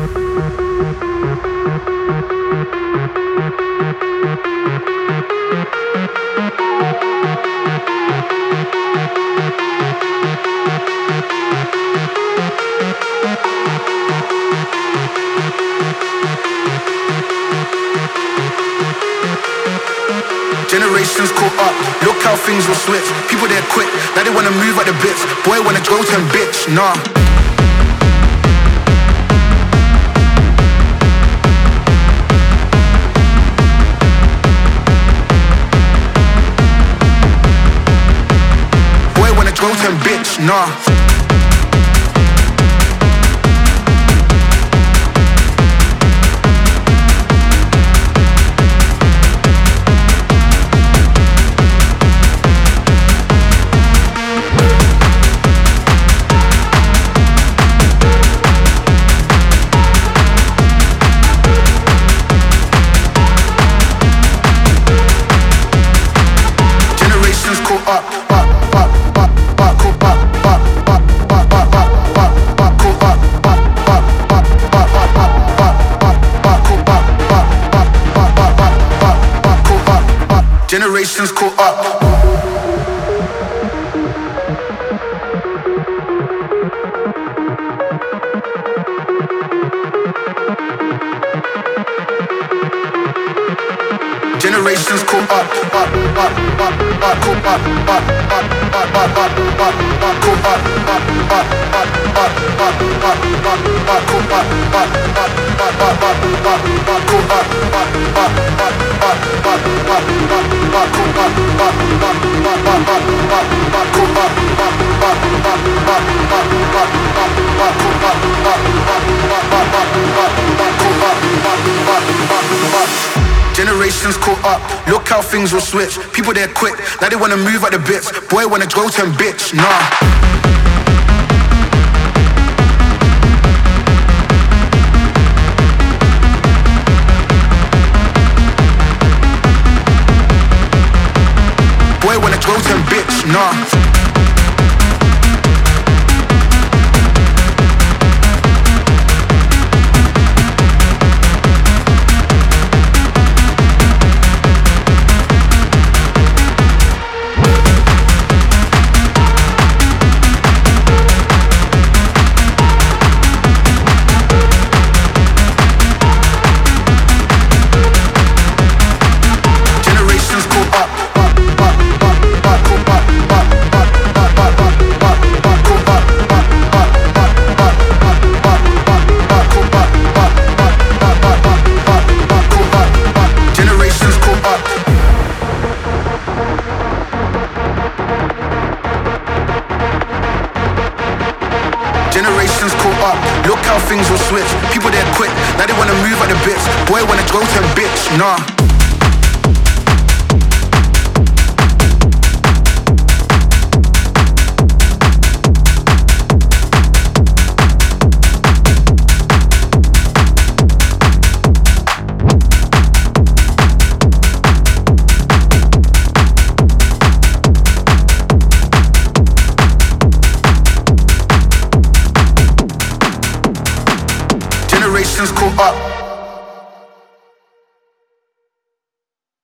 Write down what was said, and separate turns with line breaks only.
Generations caught up, look how things will switch. People there quick, now they wanna move at the bits. Boy wanna grow 10 bitch, nah. Boy wanna grow 10 bitch, nah. Generations caught up. Generations caught up. Generations caught up, look how things will switch. People there quick, now they wanna move at the bits. Boy wanna grow 10 bitch, nah. Boy wanna grow 10 bitch, nah. Generations caught up, look how things will switch. People there quick, now they wanna move at the bits. Boy wanna grow 10 bitch, nah.